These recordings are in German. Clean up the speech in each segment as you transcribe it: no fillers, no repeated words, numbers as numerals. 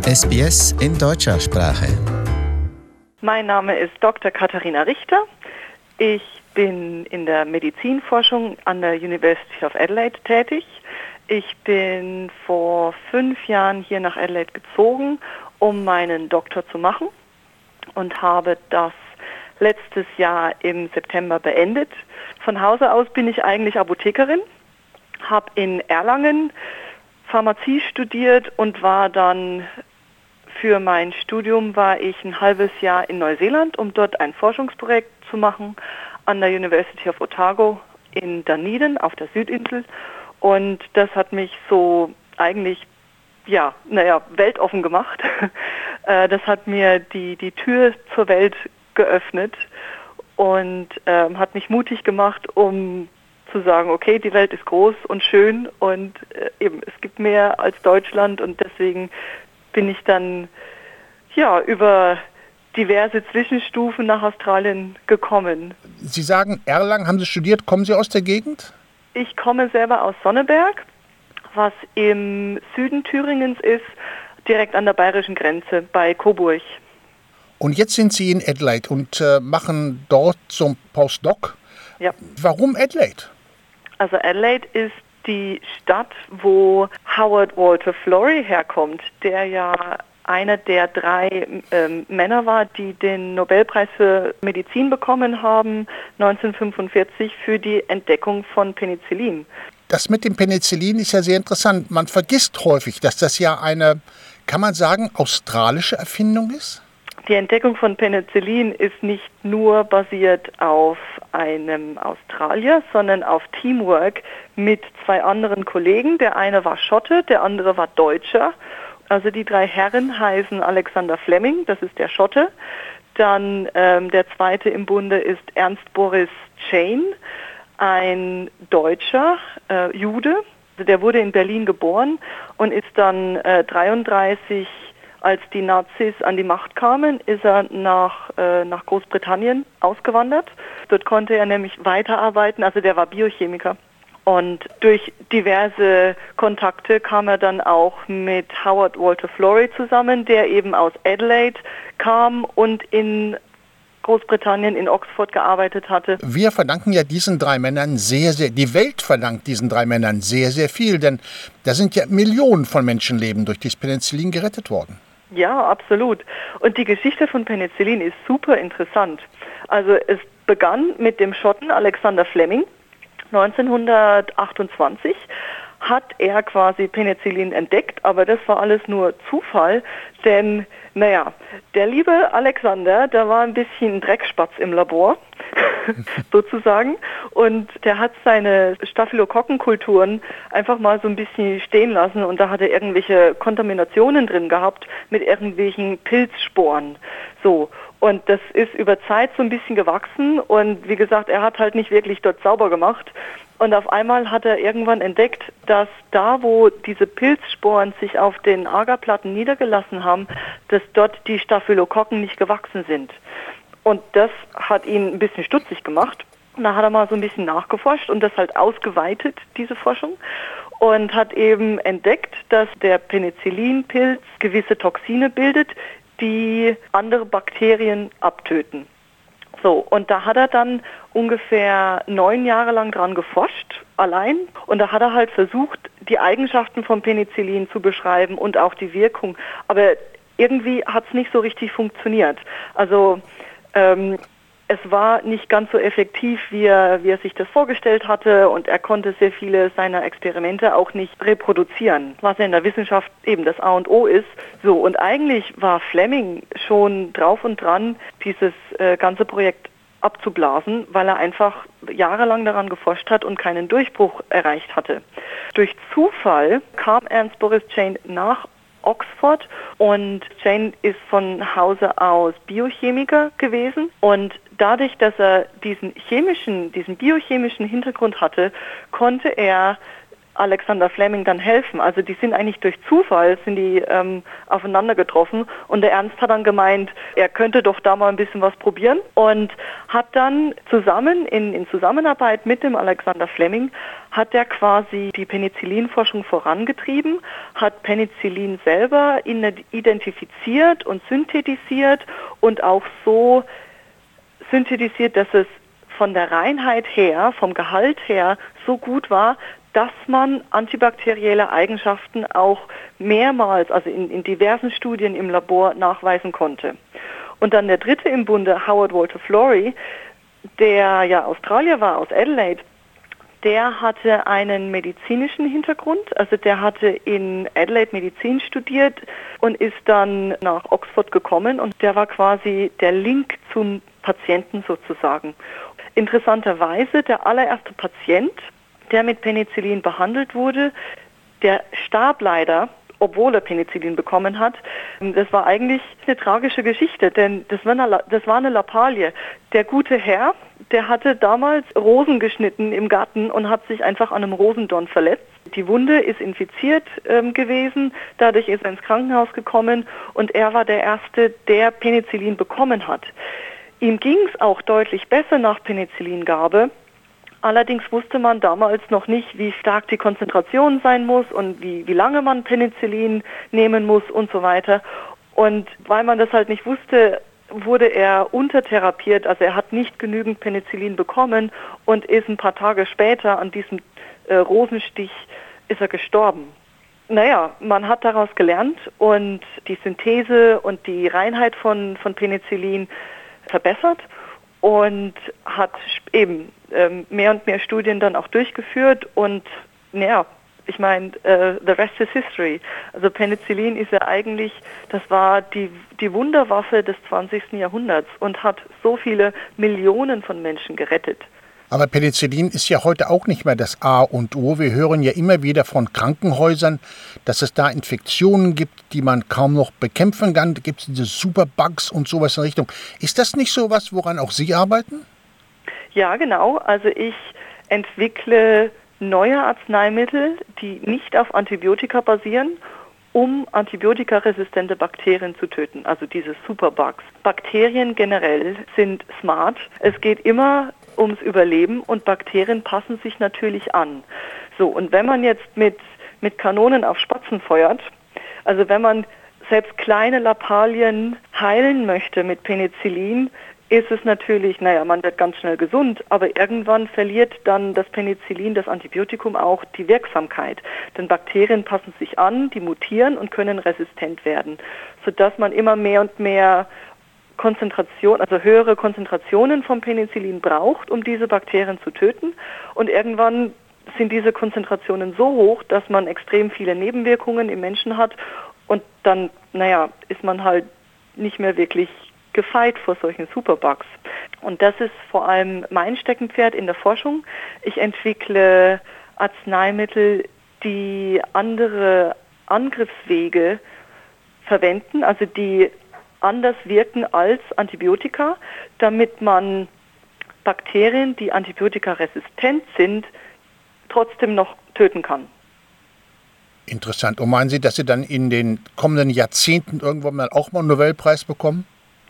SBS in deutscher Sprache. Mein Name ist Dr. Katharina Richter. Ich bin in der Medizinforschung an der University of Adelaide tätig. Ich bin vor 5 Jahren hier nach Adelaide gezogen, um meinen Doktor zu machen und habe das letztes Jahr im September beendet. Von Hause aus bin ich eigentlich Apothekerin, habe in Erlangen Pharmazie studiert und war dann für mein Studium war ich ein halbes Jahr in Neuseeland, um dort ein Forschungsprojekt zu machen an der University of Otago in Dunedin auf der Südinsel. Und das hat mich so eigentlich, weltoffen gemacht. Das hat mir die Tür zur Welt geöffnet und hat mich mutig gemacht, um zu sagen, okay, die Welt ist groß und schön und es gibt mehr als Deutschland, und deswegen bin ich dann über diverse Zwischenstufen nach Australien gekommen. Sie sagen, Erlangen haben Sie studiert. Kommen Sie aus der Gegend? Ich komme selber aus Sonneberg, was im Süden Thüringens ist, direkt an der bayerischen Grenze bei Coburg. Und jetzt sind Sie in Adelaide und machen dort so ein Postdoc. Ja. Warum Adelaide? Also Adelaide ist die Stadt, wo Howard Walter Florey herkommt, der ja einer der 3 Männer war, die den Nobelpreis für Medizin bekommen haben, 1945, für die Entdeckung von Penicillin. Das mit dem Penicillin ist ja sehr interessant. Man vergisst häufig, dass das ja eine, kann man sagen, australische Erfindung ist? Die Entdeckung von Penicillin ist nicht nur basiert auf einem Australier, sondern auf Teamwork mit 2 anderen Kollegen. Der eine war Schotte, der andere war Deutscher. Also die 3 Herren heißen Alexander Fleming, das ist der Schotte. Dann der zweite im Bunde ist Ernst Boris Chain, ein Deutscher, Jude. Also der wurde in Berlin geboren und ist dann 1933, als die Nazis an die Macht kamen, ist er nach Großbritannien ausgewandert. Dort konnte er nämlich weiterarbeiten, also der war Biochemiker. Und durch diverse Kontakte kam er dann auch mit Howard Walter Florey zusammen, der eben aus Adelaide kam und in Großbritannien in Oxford gearbeitet hatte. Wir verdanken ja diesen 3 Männern die Welt verdankt diesen 3 Männern sehr, sehr viel, denn da sind ja Millionen von Menschenleben durch das Penicillin gerettet worden. Ja, absolut. Und die Geschichte von Penicillin ist super interessant. Also es begann mit dem Schotten Alexander Fleming. 1928 hat er quasi Penicillin entdeckt, aber das war alles nur Zufall, denn der liebe Alexander, der war ein bisschen ein Dreckspatz im Labor, sozusagen, und der hat seine Staphylokokkenkulturen einfach mal so ein bisschen stehen lassen und da hat er irgendwelche Kontaminationen drin gehabt mit irgendwelchen Pilzsporen. So. Und das ist über Zeit so ein bisschen gewachsen und wie gesagt, er hat halt nicht wirklich dort sauber gemacht. Und auf einmal hat er irgendwann entdeckt, dass da, wo diese Pilzsporen sich auf den Agarplatten niedergelassen haben, dass dort die Staphylokokken nicht gewachsen sind. Und das hat ihn ein bisschen stutzig gemacht. Und da hat er mal so ein bisschen nachgeforscht und das halt ausgeweitet, diese Forschung. Und hat eben entdeckt, dass der Penicillinpilz gewisse Toxine bildet, die andere Bakterien abtöten. So, und da hat er dann ungefähr 9 Jahre lang dran geforscht, allein. Und da hat er halt versucht, die Eigenschaften von Penicillin zu beschreiben und auch die Wirkung. Aber irgendwie hat es nicht so richtig funktioniert. Also es war nicht ganz so effektiv, wie er sich das vorgestellt hatte, und er konnte sehr viele seiner Experimente auch nicht reproduzieren, was ja in der Wissenschaft eben das A und O ist. So, und eigentlich war Fleming schon drauf und dran, dieses ganze Projekt abzublasen, weil er einfach jahrelang daran geforscht hat und keinen Durchbruch erreicht hatte. Durch Zufall kam Ernst Boris Chain nach Oxford und Chain ist von Hause aus Biochemiker gewesen, und dadurch, dass er diesen biochemischen Hintergrund hatte, konnte er Alexander Fleming dann helfen. Also die sind eigentlich durch Zufall, sind die aufeinander getroffen und der Ernst hat dann gemeint, er könnte doch da mal ein bisschen was probieren und hat dann zusammen, in Zusammenarbeit mit dem Alexander Fleming, hat er quasi die Penicillinforschung vorangetrieben, hat Penicillin selber identifiziert und synthetisiert und auch so synthetisiert, dass es von der Reinheit her, vom Gehalt her so gut war, dass man antibakterielle Eigenschaften auch mehrmals, also in diversen Studien im Labor nachweisen konnte. Und dann der dritte im Bunde, Howard Walter Florey, der ja Australier war, aus Adelaide, der hatte einen medizinischen Hintergrund, also der hatte in Adelaide Medizin studiert und ist dann nach Oxford gekommen und der war quasi der Link zum Patienten sozusagen. Interessanterweise der allererste Patient, der mit Penicillin behandelt wurde, der starb leider, obwohl er Penicillin bekommen hat. Das war eigentlich eine tragische Geschichte, denn das war eine Lappalie. Der gute Herr, der hatte damals Rosen geschnitten im Garten und hat sich einfach an einem Rosendorn verletzt. Die Wunde ist infiziert gewesen, dadurch ist er ins Krankenhaus gekommen und er war der Erste, der Penicillin bekommen hat. Ihm ging es auch deutlich besser nach Penicillingabe. Allerdings wusste man damals noch nicht, wie stark die Konzentration sein muss und wie lange man Penicillin nehmen muss und so weiter. Und weil man das halt nicht wusste, wurde er untertherapiert. Also er hat nicht genügend Penicillin bekommen und ist ein paar Tage später an diesem Rosenstich ist er gestorben. Naja, man hat daraus gelernt und die Synthese und die Reinheit von Penicillin verbessert und hat eben mehr und mehr Studien dann auch durchgeführt und naja, ich meine, the rest is history. Also Penicillin ist ja eigentlich, das war die Wunderwaffe des 20. Jahrhunderts und hat so viele Millionen von Menschen gerettet. Aber Penicillin ist ja heute auch nicht mehr das A und O. Wir hören ja immer wieder von Krankenhäusern, dass es da Infektionen gibt, die man kaum noch bekämpfen kann. Da gibt es diese Superbugs und sowas in Richtung. Ist das nicht so was, woran auch Sie arbeiten? Ja, genau. Also ich entwickle neue Arzneimittel, die nicht auf Antibiotika basieren, um antibiotikaresistente Bakterien zu töten, also diese Superbugs. Bakterien generell sind smart. Es geht immer ums Überleben und Bakterien passen sich natürlich an. So, und wenn man jetzt mit Kanonen auf Spatzen feuert, also wenn man selbst kleine Lappalien heilen möchte mit Penicillin, ist es natürlich, man wird ganz schnell gesund, aber irgendwann verliert dann das Penicillin, das Antibiotikum auch die Wirksamkeit. Denn Bakterien passen sich an, die mutieren und können resistent werden, sodass man immer mehr und mehr Konzentration, also höhere Konzentrationen vom Penicillin braucht, um diese Bakterien zu töten. Und irgendwann sind diese Konzentrationen so hoch, dass man extrem viele Nebenwirkungen im Menschen hat und dann, ist man halt nicht mehr wirklich gefeit vor solchen Superbugs. Und das ist vor allem mein Steckenpferd in der Forschung. Ich entwickle Arzneimittel, die andere Angriffswege verwenden, also die anders wirken als Antibiotika, damit man Bakterien, die antibiotikaresistent sind, trotzdem noch töten kann. Interessant. Und meinen Sie, dass Sie dann in den kommenden Jahrzehnten irgendwann mal auch mal einen Nobelpreis bekommen?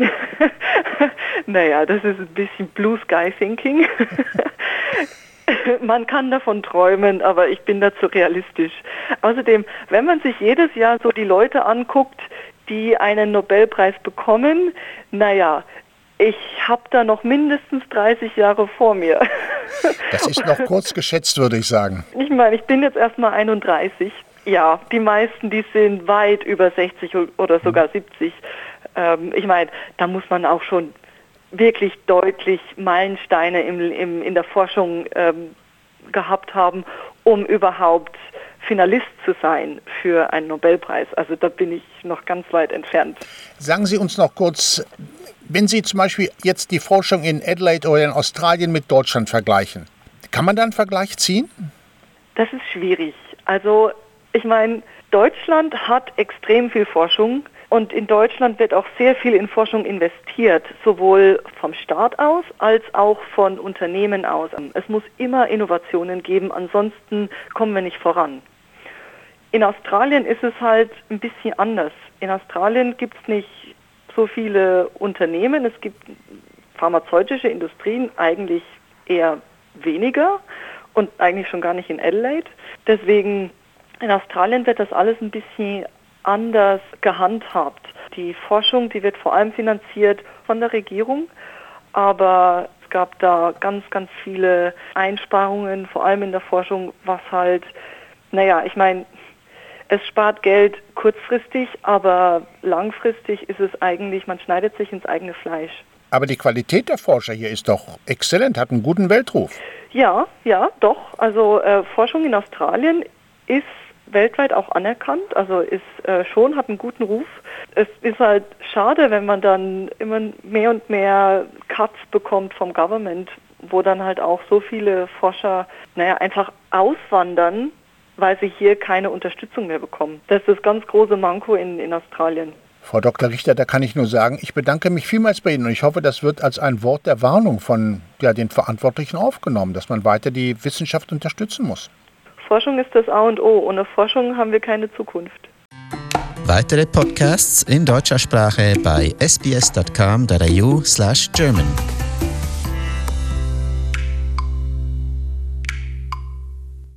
Das ist ein bisschen Blue Sky Thinking. Man kann davon träumen, aber ich bin dazu realistisch. Außerdem, wenn man sich jedes Jahr so die Leute anguckt, die einen Nobelpreis bekommen, ich habe da noch mindestens 30 Jahre vor mir. Das ist noch kurz geschätzt, würde ich sagen. Ich meine, ich bin jetzt erstmal 31. Ja, die meisten, die sind weit über 60 oder sogar 70. Ich meine, da muss man auch schon wirklich deutlich Meilensteine in der Forschung gehabt haben, um überhaupt Finalist zu sein für einen Nobelpreis. Also da bin ich noch ganz weit entfernt. Sagen Sie uns noch kurz, wenn Sie zum Beispiel jetzt die Forschung in Adelaide oder in Australien mit Deutschland vergleichen, kann man da einen Vergleich ziehen? Das ist schwierig. Also ich meine, Deutschland hat extrem viel Forschung, Und in Deutschland wird auch sehr viel in Forschung investiert, sowohl vom Staat aus als auch von Unternehmen aus. Es muss immer Innovationen geben, ansonsten kommen wir nicht voran. In Australien ist es halt ein bisschen anders. In Australien gibt es nicht so viele Unternehmen, es gibt pharmazeutische Industrien eigentlich eher weniger und eigentlich schon gar nicht in Adelaide. Deswegen in Australien wird das alles ein bisschen anders gehandhabt. Die Forschung, die wird vor allem finanziert von der Regierung, aber es gab da ganz, ganz viele Einsparungen, vor allem in der Forschung, was halt, ich meine, es spart Geld kurzfristig, aber langfristig ist es eigentlich, man schneidet sich ins eigene Fleisch. Aber die Qualität der Forscher hier ist doch exzellent, hat einen guten Weltruf. Ja, doch. Also Forschung in Australien ist weltweit auch anerkannt, also hat einen guten Ruf. Es ist halt schade, wenn man dann immer mehr und mehr Cuts bekommt vom Government, wo dann halt auch so viele Forscher, einfach auswandern, weil sie hier keine Unterstützung mehr bekommen. Das ist das ganz große Manko in Australien. Frau Dr. Richter, da kann ich nur sagen, ich bedanke mich vielmals bei Ihnen und ich hoffe, das wird als ein Wort der Warnung von den Verantwortlichen aufgenommen, dass man weiter die Wissenschaft unterstützen muss. Forschung ist das A und O. Ohne Forschung haben wir keine Zukunft. Weitere Podcasts in deutscher Sprache bei sbs.com.au/German.